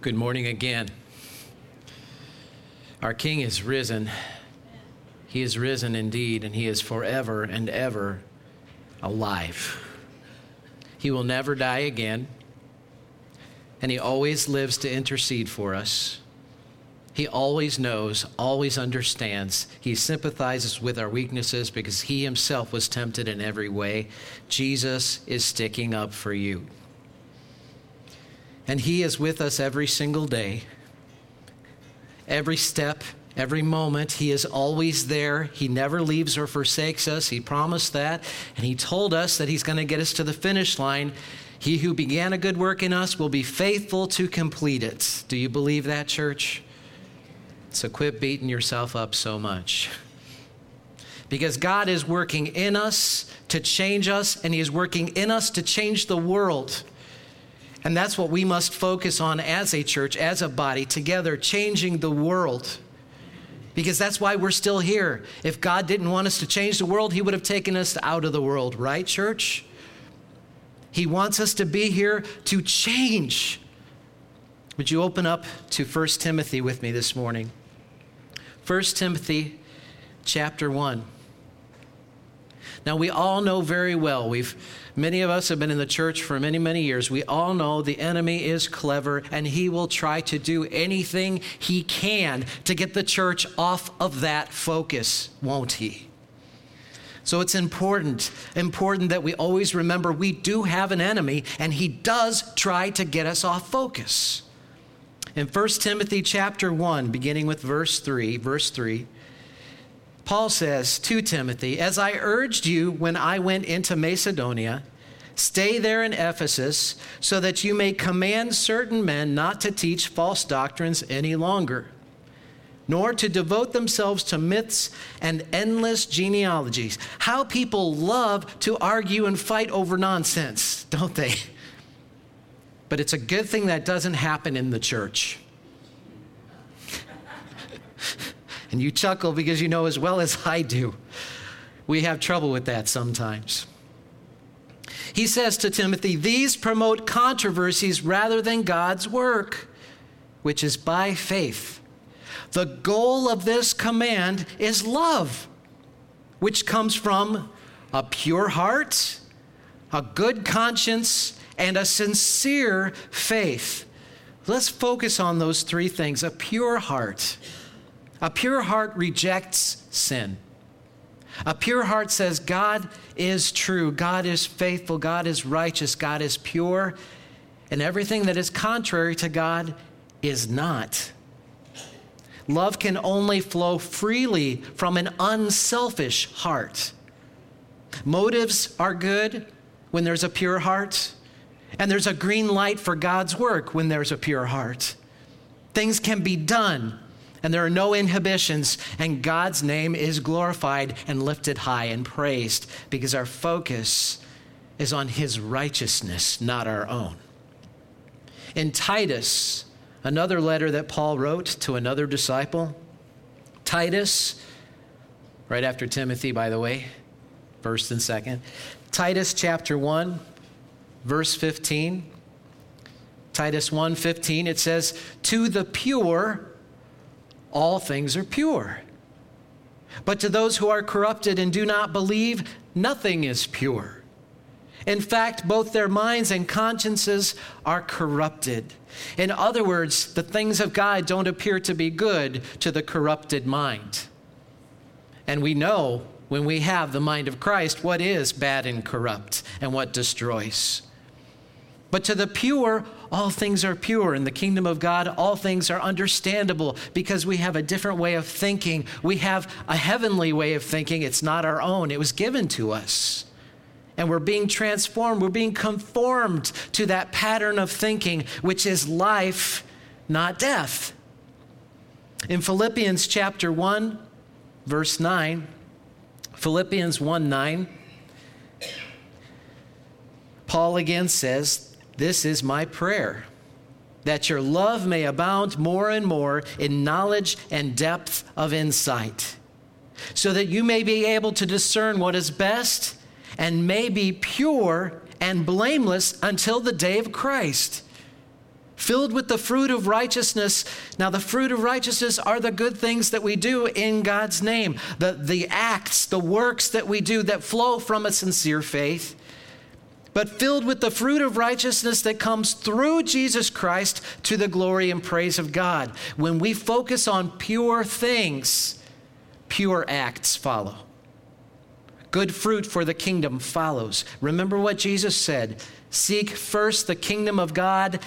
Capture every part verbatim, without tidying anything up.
Good morning again. Our King is risen. He is risen indeed, and he is forever and ever alive. He will never die again, and he always lives to intercede for us. He always knows, always understands. He sympathizes with our weaknesses because he himself was tempted in every way. Jesus is sticking up for you. And he is with us every single day. Every step, every moment, he is always there. He never leaves or forsakes us. He promised that, and he told us that he's going to get us to the finish line. He who began a good work in us will be faithful to complete it. Do you believe that, church? So quit beating yourself up so much. Because God is working in us to change us, and he is working in us to change the world. And that's what we must focus on as a church, as a body, together, changing the world. Because that's why we're still here. If God didn't want us to change the world, he would have taken us out of the world, right, church? He wants us to be here to change. Would you open up to First Timothy with me this morning? First Timothy chapter one. Now, we all know very well, we've many of us have been in the church for many, many years. We all know the enemy is clever, and he will try to do anything he can to get the church off of that focus, won't he? So it's important, important that we always remember we do have an enemy, and he does try to get us off focus. In First Timothy chapter one, beginning with verse three, verse three, Paul says to Timothy, "As I urged you when I went into Macedonia, stay there in Ephesus so that you may command certain men not to teach false doctrines any longer, nor to devote themselves to myths and endless genealogies." How people love to argue and fight over nonsense, don't they? But it's a good thing that doesn't happen in the church. And you chuckle because you know as well as I do, we have trouble with that sometimes. He says to Timothy, "These promote controversies rather than God's work, which is by faith. The goal of this command is love, which comes from a pure heart, a good conscience, and a sincere faith." Let's focus on those three things. A pure heart. A pure heart rejects sin. A pure heart says God is true, God is faithful, God is righteous, God is pure, and everything that is contrary to God is not. Love can only flow freely from an unselfish heart. Motives are good when there's a pure heart, and there's a green light for God's work when there's a pure heart. Things can be done, and there are no inhibitions, and God's name is glorified and lifted high and praised because our focus is on his righteousness, not our own. In Titus, another letter that Paul wrote to another disciple, Titus, right after Timothy, by the way, first and second, Titus chapter one, verse fifteen, Titus one fifteen, it says, "To the pure, all things are pure. But to those who are corrupted and do not believe, nothing is pure. In fact, both their minds and consciences are corrupted." In other words, the things of God don't appear to be good to the corrupted mind. And we know when we have the mind of Christ what is bad and corrupt and what destroys. But to the pure, all things are pure. In the kingdom of God, all things are understandable because we have a different way of thinking. We have a heavenly way of thinking. It's not our own. It was given to us. And we're being transformed. We're being conformed to that pattern of thinking, which is life, not death. In Philippians chapter one, verse nine, Philippians one nine, Paul again says, "This is my prayer, that your love may abound more and more in knowledge and depth of insight, so that you may be able to discern what is best and may be pure and blameless until the day of Christ, Filled with the fruit of righteousness. Now, the fruit of righteousness are the good things that we do in God's name, the, the acts, the works that we do that flow from a sincere faith. But filled with the fruit of righteousness that comes through Jesus Christ to the glory and praise of God. When we focus on pure things, pure acts follow. Good fruit for the kingdom follows. Remember what Jesus said, seek first the kingdom of God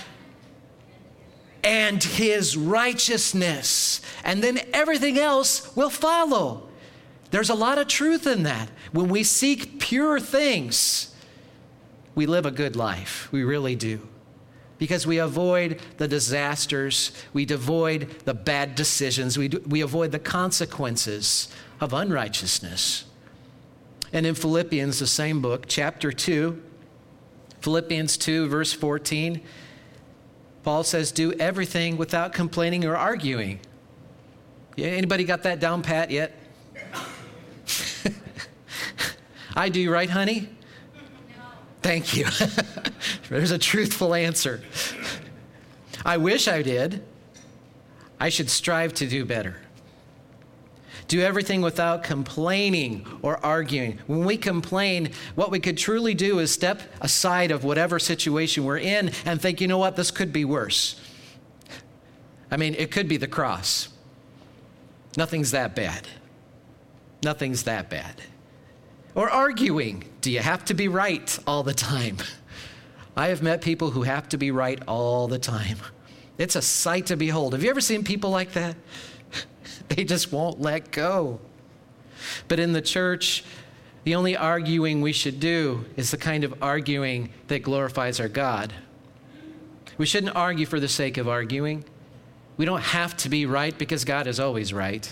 and his righteousness, and then everything else will follow. There's a lot of truth in that. When we seek pure things, we live a good life. We really do. Because we avoid the disasters, we avoid the bad decisions, we, do, we avoid the consequences of unrighteousness. And in Philippians, the same book, chapter two, Philippians two, verse fourteen, Paul says, do everything without complaining or arguing. Yeah, anybody got that down pat yet? I do, right, honey? No. Thank you. There's a truthful answer. I wish I did. I should strive to do better. Do everything without complaining or arguing. When we complain, what we could truly do is step aside of whatever situation we're in and think, you know what, this could be worse. I mean, it could be the cross. Nothing's that bad. Nothing's that bad. Or arguing. Do you have to be right all the time? I have met people who have to be right all the time. It's a sight to behold. Have you ever seen people like that? They just won't let go. But in the church, the only arguing we should do is the kind of arguing that glorifies our God. We shouldn't argue for the sake of arguing. We don't have to be right because God is always right.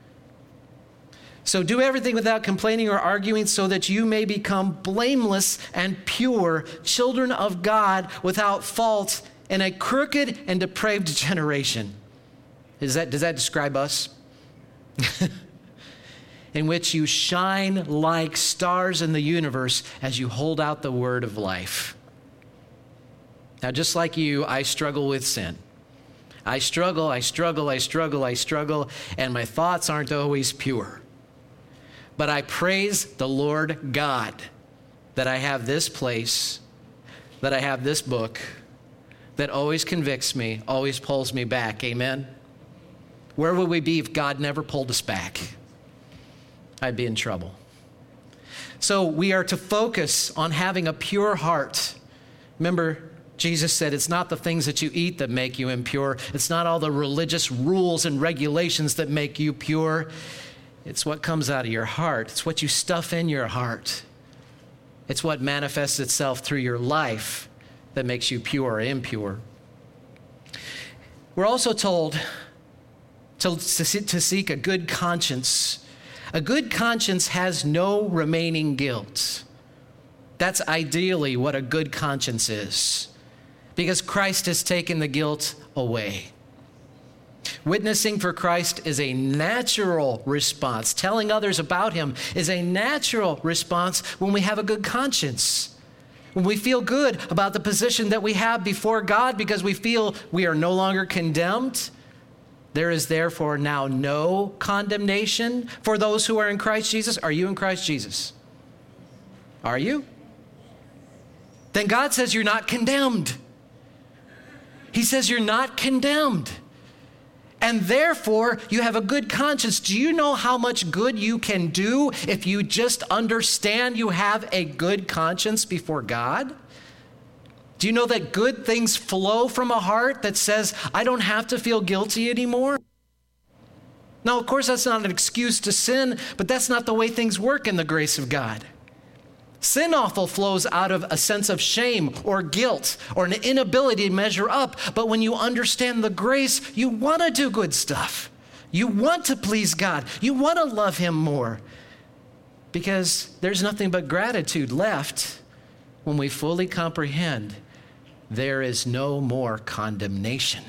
So do everything without complaining or arguing so that you may become blameless and pure, children of God without fault in a crooked and depraved generation. Is that, does that describe us? In which you shine like stars in the universe as you hold out the word of life. Now, just like you, I struggle with sin. I struggle, I struggle, I struggle, I struggle, and my thoughts aren't always pure. But I praise the Lord God that I have this place, that I have this book, that always convicts me, always pulls me back. Amen? Where would we be if God never pulled us back? I'd be in trouble. So we are to focus on having a pure heart. Remember, Jesus said it's not the things that you eat that make you impure. It's not all the religious rules and regulations that make you pure. It's what comes out of your heart. It's what you stuff in your heart. It's what manifests itself through your life that makes you pure or impure. We're also told to, to seek a good conscience. A good conscience has no remaining guilt. That's ideally what a good conscience is, because Christ has taken the guilt away. Witnessing for Christ is a natural response. Telling others about him is a natural response when we have a good conscience. When we feel good about the position that we have before God because we feel we are no longer condemned. There is therefore now no condemnation for those who are in Christ Jesus. Are you in Christ Jesus? Are you? Then God says you're not condemned. He says you're not condemned. And therefore, you have a good conscience. Do you know how much good you can do if you just understand you have a good conscience before God? Do you know that good things flow from a heart that says, I don't have to feel guilty anymore? Now, of course, that's not an excuse to sin, but that's not the way things work in the grace of God. Sin often flows out of a sense of shame or guilt or an inability to measure up. But when you understand the grace, you want to do good stuff. You want to please God. You want to love him more. Because there's nothing but gratitude left when we fully comprehend there is no more condemnation.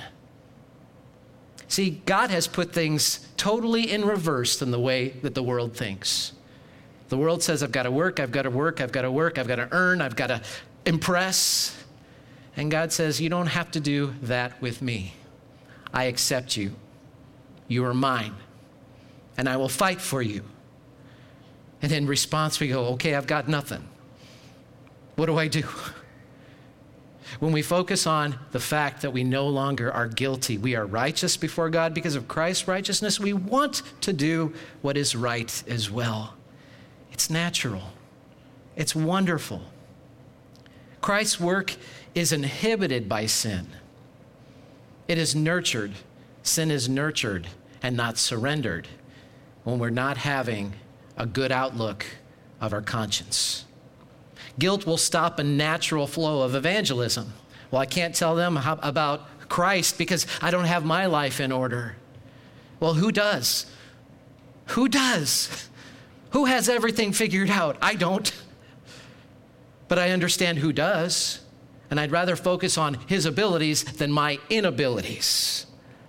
See, God has put things totally in reverse than the way that the world thinks. The world says, I've got to work, I've got to work, I've got to work, I've got to earn, I've got to impress. And God says, you don't have to do that with me. I accept you. You are mine. And I will fight for you. And in response, we go, okay, I've got nothing. What do I do? When we focus on the fact that we no longer are guilty, we are righteous before God because of Christ's righteousness, we want to do what is right as well. It's natural. It's wonderful. Christ's work is inhibited by sin. It is nurtured. Sin is nurtured and not surrendered when we're not having a good outlook of our conscience. Guilt will stop a natural flow of evangelism. Well, I can't tell them how, about Christ because I don't have my life in order. Well, who does? Who does? Who has everything figured out? I don't. But I understand who does. And I'd rather focus on his abilities than my inabilities.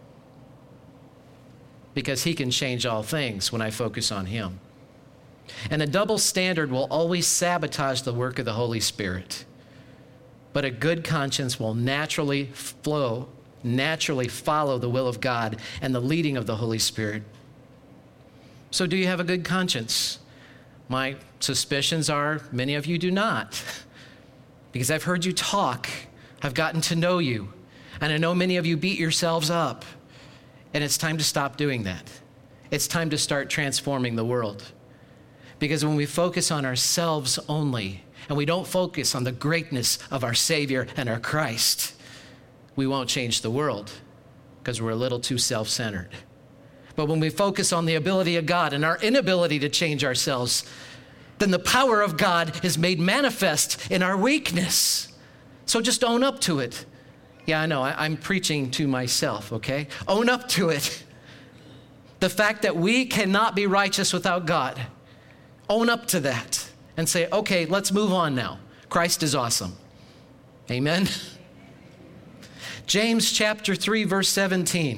Because he can change all things when I focus on him. And a double standard will always sabotage the work of the Holy Spirit. But a good conscience will naturally flow, naturally follow the will of God and the leading of the Holy Spirit. So do you have a good conscience? My suspicions are many of you do not. Because I've heard you talk, I've gotten to know you, and I know many of you beat yourselves up. And it's time to stop doing that. It's time to start transforming the world. Because when we focus on ourselves only, and we don't focus on the greatness of our Savior and our Christ, we won't change the world because we're a little too self-centered. But when we focus on the ability of God and our inability to change ourselves, then the power of God is made manifest in our weakness. So just own up to it. Yeah, I know, I, I'm preaching to myself, okay? Own up to it. The fact that we cannot be righteous without God. Own up to that and say, okay, let's move on now. Christ is awesome. Amen? James chapter three, verse seventeen.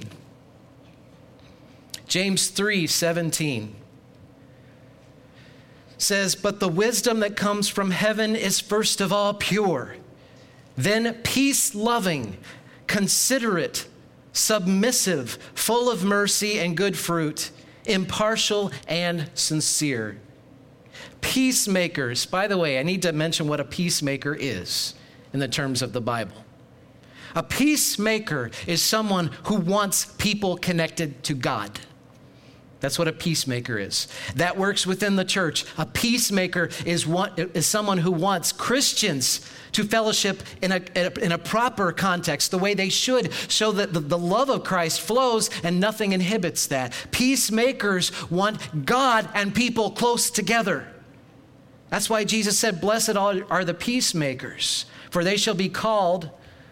James three, seventeen says, but the wisdom that comes from heaven is first of all pure, then peace-loving, considerate, submissive, full of mercy and good fruit, impartial and sincere. Peacemakers, by the way, I need to mention what a peacemaker is in the terms of the Bible. A peacemaker is someone who wants people connected to God. That's what a peacemaker is. That works within the church. A peacemaker is, one, is someone who wants Christians to fellowship in a, in a proper context, the way they should, so that the, the love of Christ flows and nothing inhibits that. Peacemakers want God and people close together. That's why Jesus said, blessed are the peacemakers, for they shall be called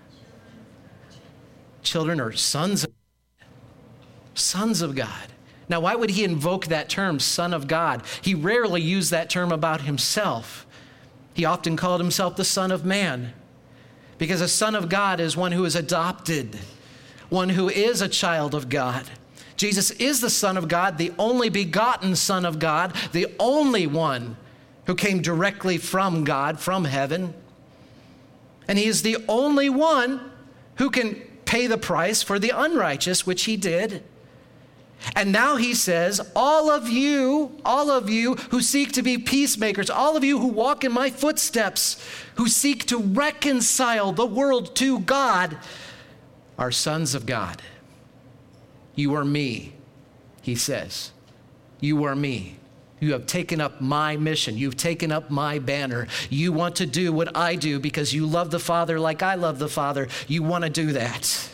children or sons of God. Sons of God. Now, why would he invoke that term, Son of God? He rarely used that term about himself. He often called himself the Son of Man, because a son of God is one who is adopted, one who is a child of God. Jesus is the Son of God, the only begotten Son of God, the only one who came directly from God, from heaven. And he is the only one who can pay the price for the unrighteous, which he did. And now he says, all of you, all of you who seek to be peacemakers, all of you who walk in my footsteps, who seek to reconcile the world to God, are sons of God. You are me, he says. You are me. You have taken up my mission. You've taken up my banner. You want to do what I do because you love the Father like I love the Father. You want to do that.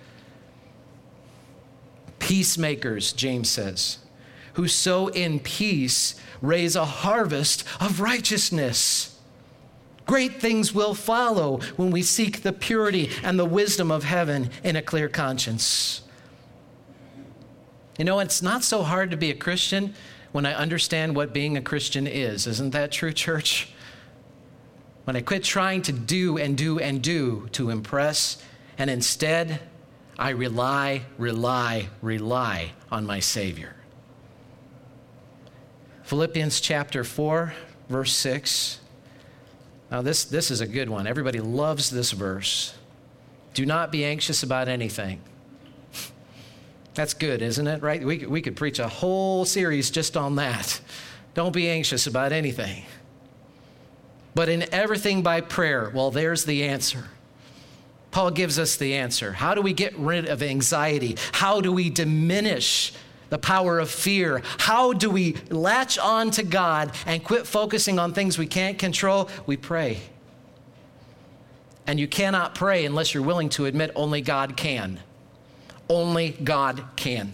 Peacemakers, James says, who sow in peace raise a harvest of righteousness. Great things will follow when we seek the purity and the wisdom of heaven in a clear conscience. You know, it's not so hard to be a Christian when I understand what being a Christian is. Isn't that true, church? When I quit trying to do and do and do to impress, and instead I rely, rely, rely on my Savior. Philippians chapter four, verse six. Now, this, this is a good one. Everybody loves this verse. Do not be anxious about anything. That's good, isn't it? Right? We, we could preach a whole series just on that. Don't be anxious about anything. But in everything by prayer, well, there's the answer. Paul gives us the answer. How do we get rid of anxiety? How do we diminish the power of fear? How do we latch on to God and quit focusing on things we can't control? We pray. And you cannot pray unless you're willing to admit only God can. Only God can.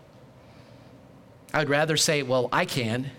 I would rather say, well, I can.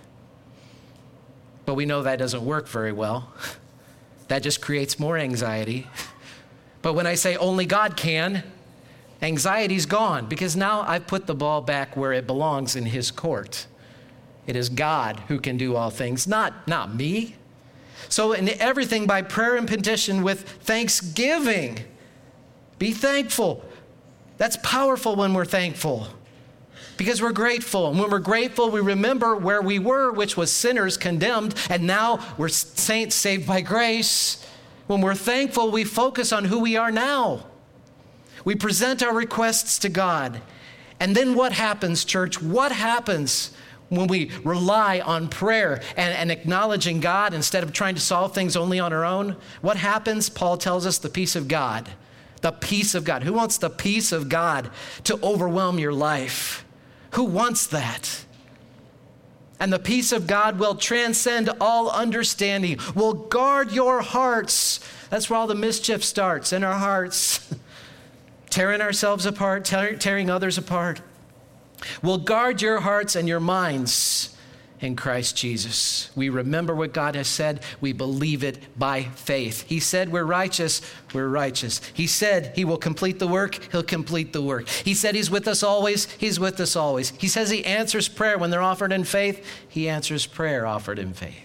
But we know that doesn't work very well. That just creates more anxiety. But when I say only God can, anxiety's gone, because now I've put the ball back where it belongs, in his court. It is God who can do all things, not, not me. So in everything by prayer and petition with thanksgiving, be thankful. That's powerful when we're thankful, because we're grateful. And when we're grateful, we remember where we were, which was sinners condemned, and now we're saints saved by grace. When we're thankful, we focus on who we are now. We present our requests to God. And then what happens, church? What happens when we rely on prayer and, and acknowledging God instead of trying to solve things only on our own? What happens? Paul tells us the peace of God. The peace of God. Who wants the peace of God to overwhelm your life? Who wants that? And the peace of God will transcend all understanding, will guard your hearts. That's where all the mischief starts, in our hearts. Tearing ourselves apart, tear, tearing others apart. Will guard your hearts and your minds in Christ Jesus. We remember what God has said. We believe it by faith. He said we're righteous. We're righteous. He said he will complete the work. He'll complete the work. He said he's with us always. He's with us always. He says he answers prayer when they're offered in faith. He answers prayer offered in faith.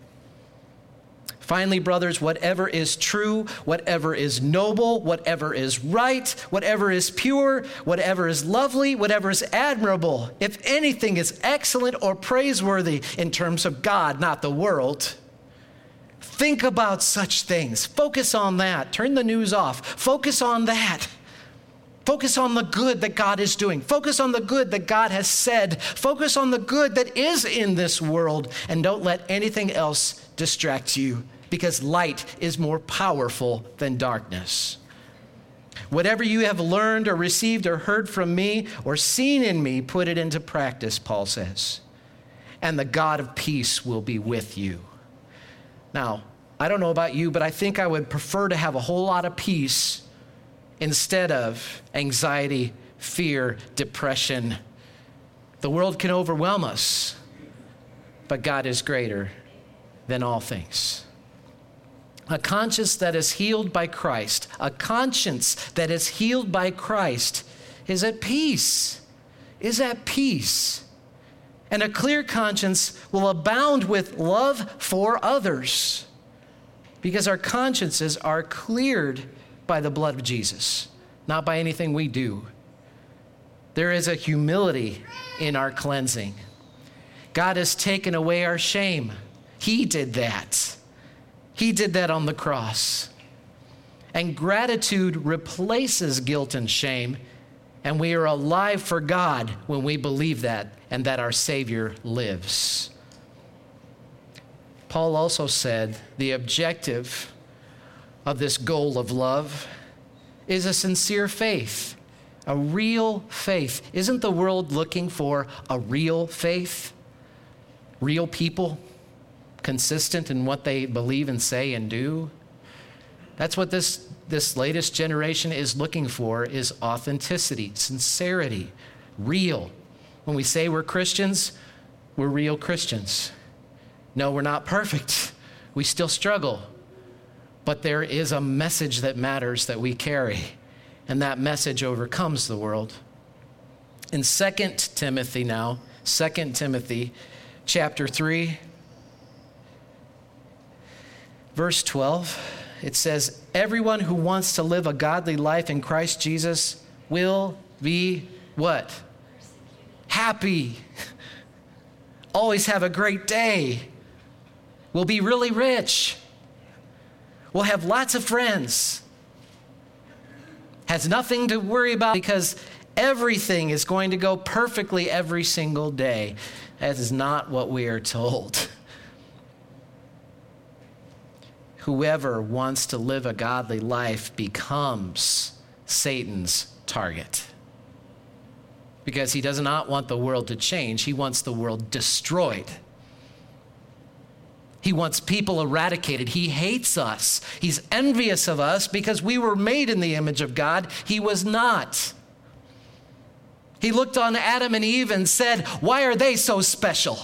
Finally, brothers, whatever is true, whatever is noble, whatever is right, whatever is pure, whatever is lovely, whatever is admirable, if anything is excellent or praiseworthy in terms of God, not the world, think about such things. Focus on that. Turn the news off. Focus on that. Focus on the good that God is doing. Focus on the good that God has said. Focus on the good that is in this world, and don't let anything else distract you, because light is more powerful than darkness. Whatever you have learned or received or heard from me or seen in me, put it into practice, Paul says, and the God of peace will be with you. Now, I don't know about you, but I think I would prefer to have a whole lot of peace instead of anxiety, fear, depression. The world can overwhelm us, but God is greater than all things. A conscience that is healed by Christ, a conscience that is healed by Christ is at peace, is at peace. And a clear conscience will abound with love for others, because our consciences are cleared by the blood of Jesus, not by anything we do. There is a humility in our cleansing. God has taken away our shame. He did that. He did that on the cross. And gratitude replaces guilt and shame, and we are alive for God when we believe that and that our Savior lives. Paul also said the objective of this goal of love is a sincere faith, a real faith. Isn't the world looking for a real faith? Real people? Consistent in what they believe and say and do. That's what this, this latest generation is looking for, is authenticity, sincerity, real. When we say we're Christians, we're real Christians. No, we're not perfect. We still struggle. But there is a message that matters that we carry, and that message overcomes the world. In Second Timothy now, Second Timothy chapter three, verse twelve, it says, everyone who wants to live a godly life in Christ Jesus will be what? Happy. Always have a great day. Will be really rich. will have lots of friends, has nothing to worry about because everything is going to go perfectly every single day. That is not what we are told. Whoever wants to live a godly life becomes Satan's target. Because he does not want the world to change. He wants the world destroyed. He wants people eradicated. He hates us. He's envious of us because we were made in the image of God. He was not. He looked on Adam and Eve and said, why are they so special?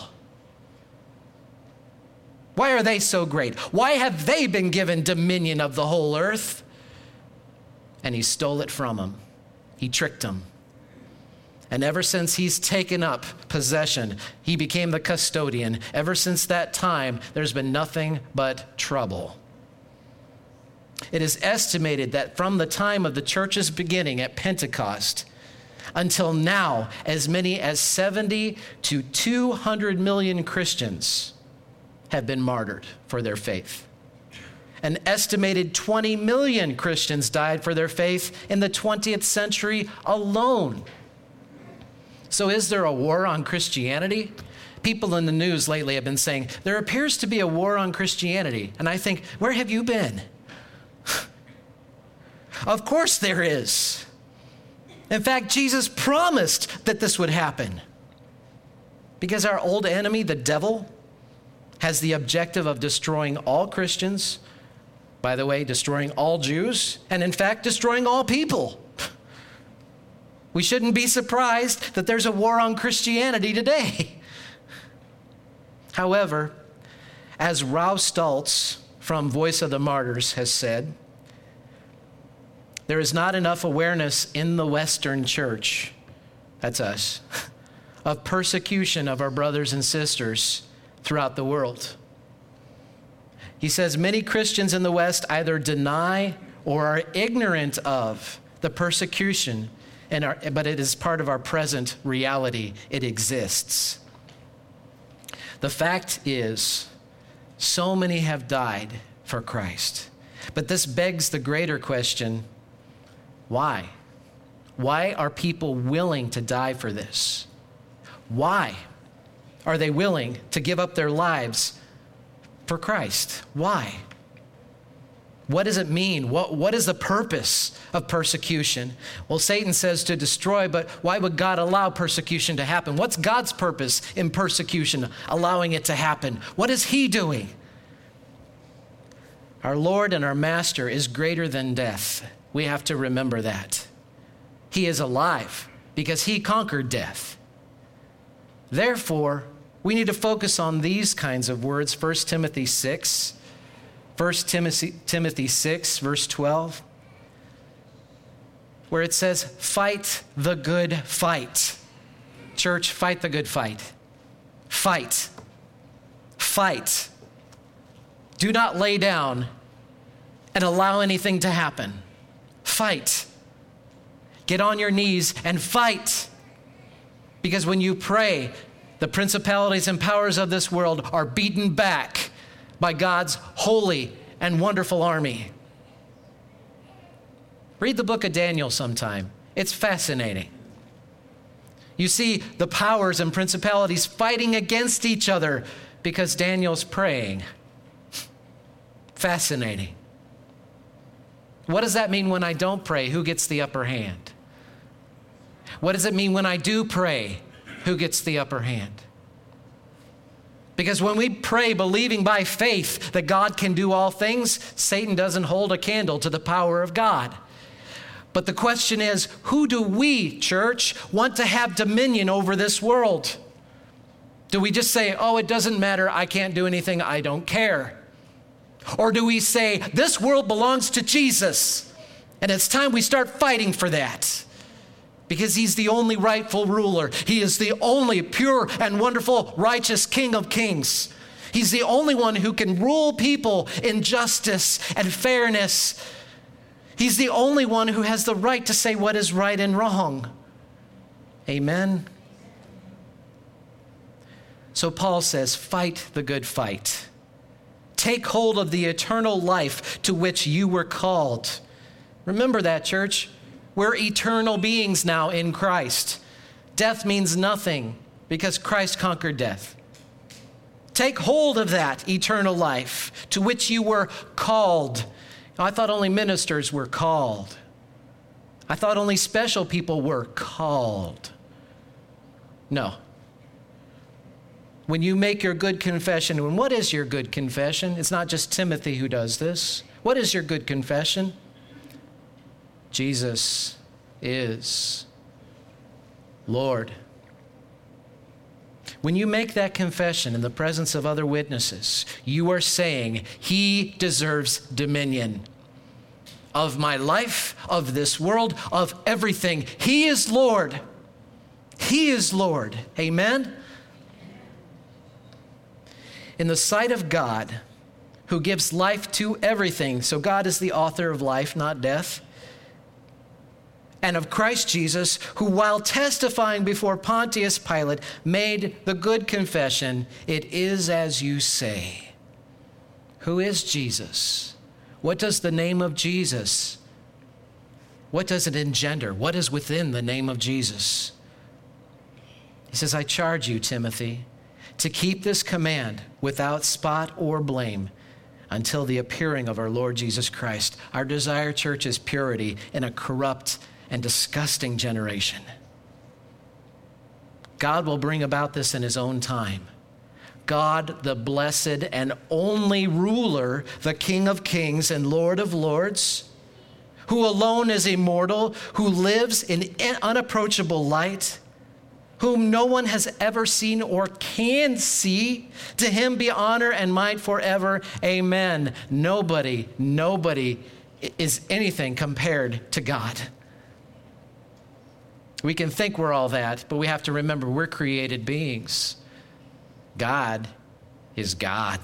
Why are they so great? Why have they been given dominion of the whole earth? And he stole it from them. He tricked them. And ever since he's taken up possession, he became the custodian. Ever since that time, there's been nothing but trouble. It is estimated that from the time of the church's beginning at Pentecost until now, as many as seventy to two hundred million Christians have been martyred for their faith. An estimated twenty million Christians died for their faith in the twentieth century alone. So is there a war on Christianity? People in the news lately have been saying, there appears to be a war on Christianity. And I think, where have you been? Of course there is. In fact, Jesus promised that this would happen. Because our old enemy, the devil, has the objective of destroying all Christians, by the way, destroying all Jews, and in fact, destroying all people. We shouldn't be surprised that there's a war on Christianity today. However, as Ralph Stultz from Voice of the Martyrs has said, there is not enough awareness in the Western church, that's us, of persecution of our brothers and sisters throughout the world. He says many Christians in the West either deny or are ignorant of the persecution, and our, but it is part of our present reality. It exists. The fact is, so many have died for Christ. But this begs the greater question, why? Why are people willing to die for this? Why are they willing to give up their lives for Christ? Why? What does it mean? What, what is the purpose of persecution? Well, Satan says to destroy, but why would God allow persecution to happen? What's God's purpose in persecution, allowing it to happen? What is he doing? Our Lord and our Master is greater than death. We have to remember that. He is alive because he conquered death. Therefore, we need to focus on these kinds of words. First Timothy six. First Timothy six, verse twelve, where it says, fight the good fight. Church, fight the good fight. Fight. Fight. Do not lay down and allow anything to happen. Fight. Get on your knees and fight. Because when you pray, the principalities and powers of this world are beaten back by God's holy and wonderful army. Read the book of Daniel sometime. It's fascinating. You see the powers and principalities fighting against each other because Daniel's praying. Fascinating. What does that mean when I don't pray? Who gets the upper hand? What does it mean when I do pray? Who gets the upper hand? Because when we pray believing by faith that God can do all things, Satan doesn't hold a candle to the power of God. But the question is, who do we, church, want to have dominion over this world? Do we just say, oh, it doesn't matter, I can't do anything, I don't care? Or do we say, this world belongs to Jesus, and it's time we start fighting for that? Because he's the only rightful ruler. He is the only pure and wonderful, righteous King of kings. He's the only one who can rule people in justice and fairness. He's the only one who has the right to say what is right and wrong. Amen? So Paul says, fight the good fight. Take hold of the eternal life to which you were called. Remember that, church. We're eternal beings now in Christ. Death means nothing because Christ conquered death. Take hold of that eternal life to which you were called. I thought only ministers were called. I thought only special people were called. No. When you make your good confession, and what is your good confession? It's not just Timothy who does this. What is your good confession? Jesus is Lord. When you make that confession in the presence of other witnesses, you are saying, He deserves dominion of my life, of this world, of everything. He is Lord. He is Lord. Amen? In the sight of God, who gives life to everything, so God is the author of life, not death, and of Christ Jesus, who while testifying before Pontius Pilate made the good confession, it is as you say. Who is Jesus? What does the name of Jesus, what does it engender? What is within the name of Jesus? He says, I charge you, Timothy, to keep this command without spot or blame until the appearing of our Lord Jesus Christ. Our desire, church, is purity in a corrupt and disgusting generation. God will bring about this in His own time. God, the blessed and only ruler, the King of kings and Lord of lords, who alone is immortal, who lives in unapproachable light, whom no one has ever seen or can see, to Him be honor and might forever. Amen. Nobody, nobody is anything compared to God. We can think we're all that, but we have to remember we're created beings. God is God.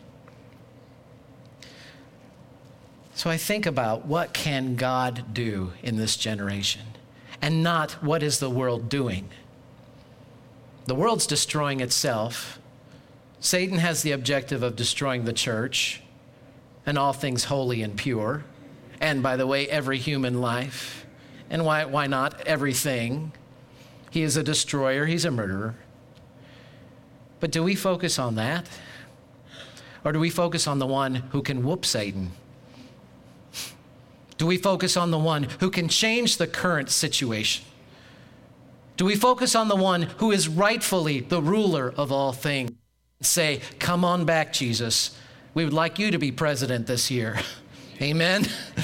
So I think about what can God do in this generation, and not what is the world doing. The world's destroying itself. Satan has the objective of destroying the church and all things holy and pure. And by the way, every human life. And why, why not everything? He is a destroyer. He's a murderer. But do we focus on that? Or do we focus on the one who can whoop Satan? Do we focus on the one who can change the current situation? Do we focus on the one who is rightfully the ruler of all things? Say, come on back, Jesus. We would like you to be president this year. Amen?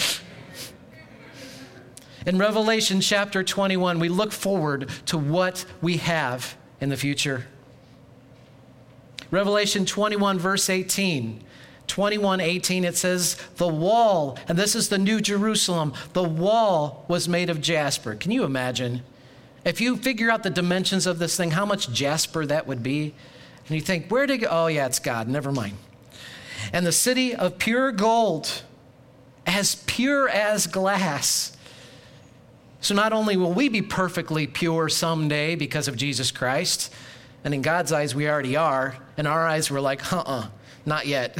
In Revelation chapter twenty-one, we look forward to what we have in the future. Revelation twenty-one, verse eighteen. twenty-one eighteen, it says, the wall, and this is the New Jerusalem, the wall was made of jasper. Can you imagine? If you figure out the dimensions of this thing, how much jasper that would be, and you think, where did it go? Oh, yeah, it's God. Never mind. And the city of pure gold, as pure as glass. So not only will we be perfectly pure someday because of Jesus Christ, and in God's eyes we already are, in our eyes we're like, uh-uh, not yet.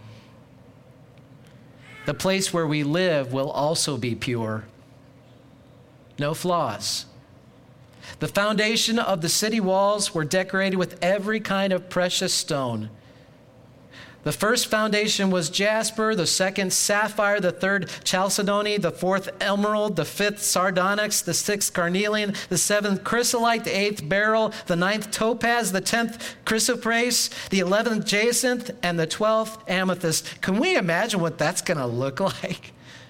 The place where we live will also be pure. No flaws. The foundation of the city walls were decorated with every kind of precious stone. The first foundation was jasper, the second sapphire, the third chalcedony, the fourth emerald, the fifth sardonyx, the sixth carnelian, the seventh chrysolite, the eighth beryl, the ninth topaz, the tenth chrysoprase, the eleventh jacinth, and the twelfth amethyst. Can we imagine what that's going to look like?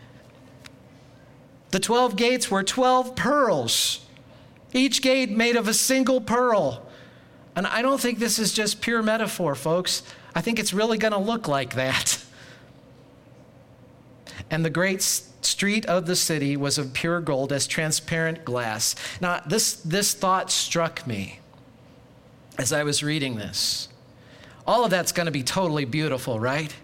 The twelve gates were twelve pearls, each gate made of a single pearl. And I don't think this is just pure metaphor, folks. I think it's really going to look like that. And the great street of the city was of pure gold as transparent glass. Now, this, this thought struck me as I was reading this. All of that's going to be totally beautiful, right?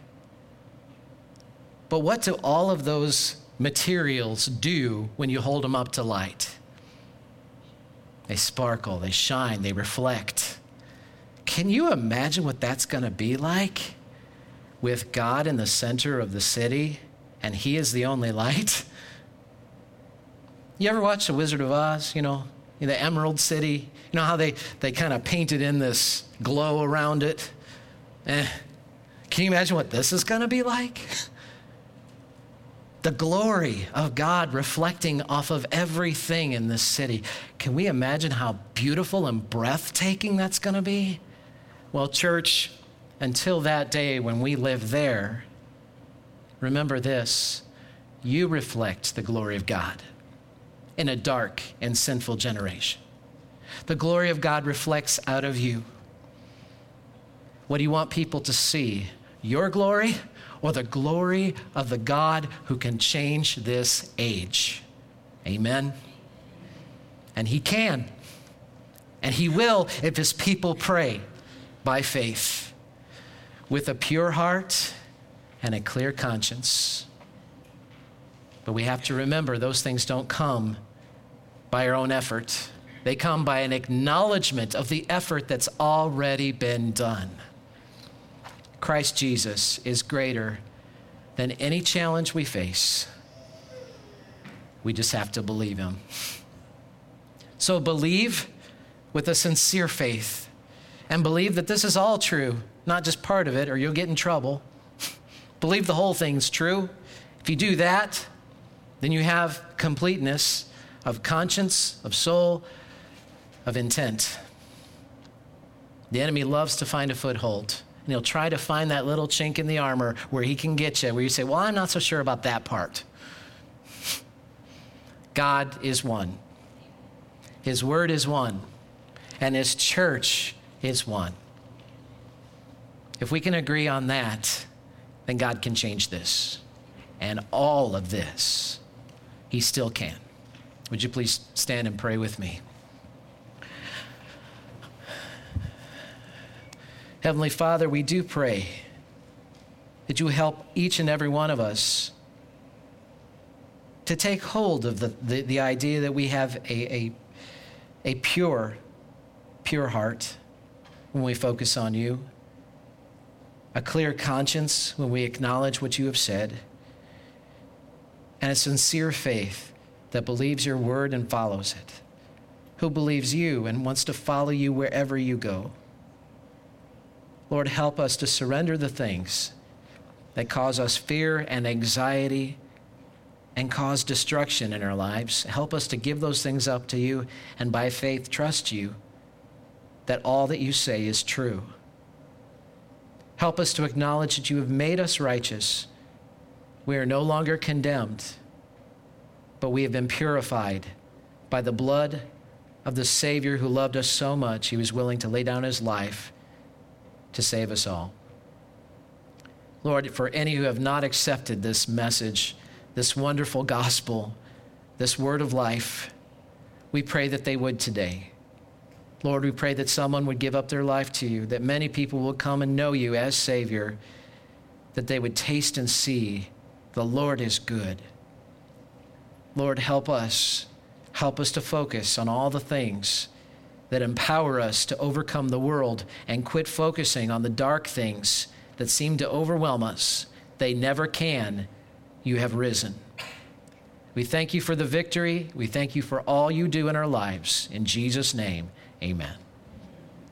But what do all of those materials do when you hold them up to light? They sparkle, they shine, they reflect. Can you imagine what that's going to be like? with God in the center of the city, and he is the only light. You ever watch The Wizard of Oz, you know, in the Emerald City? You know how they, they kind of painted in this glow around it? Eh. Can you imagine what this is going to be like? The glory of God reflecting off of everything in this city. Can we imagine how beautiful and breathtaking that's going to be? Well, church, until that day when we live there, remember this: you reflect the glory of God in a dark and sinful generation. The glory of God reflects out of you. What do you want people to see? Your glory or the glory of the God who can change this age? Amen? And he can. And he will if his people pray by faith with a pure heart and a clear conscience. But we have to remember those things don't come by our own effort. They come by an acknowledgement of the effort that's already been done. Christ Jesus is greater than any challenge we face. We just have to believe him. So believe with a sincere faith, and believe that this is all true, not just part of it, or you'll get in trouble. Believe the whole thing's true. If you do that, then you have completeness of conscience, of soul, of intent. The enemy loves to find a foothold. And he'll try to find that little chink in the armor where he can get you, where you say, well, I'm not so sure about that part. God is one. His word is one. And his church is one. If we can agree on that, then God can change this. And all of this, he still can. Would you please stand and pray with me? Heavenly Father, we do pray that you help each and every one of us to take hold of the, the, the idea that we have a, a, a pure, pure heart when we focus on you, a clear conscience when we acknowledge what you have said, and a sincere faith that believes your word and follows it, who believes you and wants to follow you wherever you go. Lord, help us to surrender the things that cause us fear and anxiety and cause destruction in our lives. Help us to give those things up to you and by faith trust you that all that you say is true. Help us to acknowledge that you have made us righteous. We are no longer condemned, but we have been purified by the blood of the Savior who loved us so much he was willing to lay down his life to save us all. Lord, for any who have not accepted this message, this wonderful gospel, this word of life, we pray that they would today. Lord, we pray that someone would give up their life to you, that many people will come and know you as Savior, that they would taste and see the Lord is good. Lord, help us. Help us to focus on all the things that empower us to overcome the world and quit focusing on the dark things that seem to overwhelm us. They never can. You have risen. We thank you for the victory. We thank you for all you do in our lives. In Jesus' name, amen.